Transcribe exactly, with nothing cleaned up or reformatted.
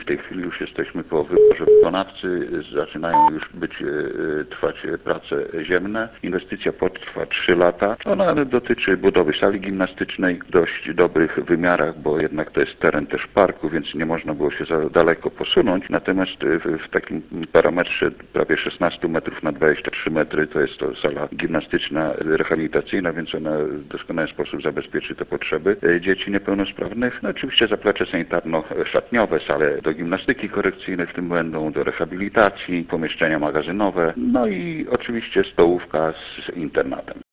tej chwili już jesteśmy po wyborze wykonawcy, zaczynają już być, trwać prace ziemne. Inwestycja potrwa trzy lata. Ona dotyczy budowy sali gimnastycznej w dość dobrych wymiarach, bo jednak to jest teren też parku, więc nie można było się za daleko posunąć. Natomiast w, w takim parametrze prawie szesnaście metrów na dwadzieścia trzy metry to jest to sala gimnastyczna rehabilitacyjna, więc ona w doskonały sposób zabezpieczy te potrzeby dzieci niepełnosprawnych. No oczywiście zaplecze sanitarno-szatniowe, sale do gimnastyki korekcyjnej w tym będą, do rehabilitacji, pomieszczenia magazynowe, no i oczywiście stołówka z internatem.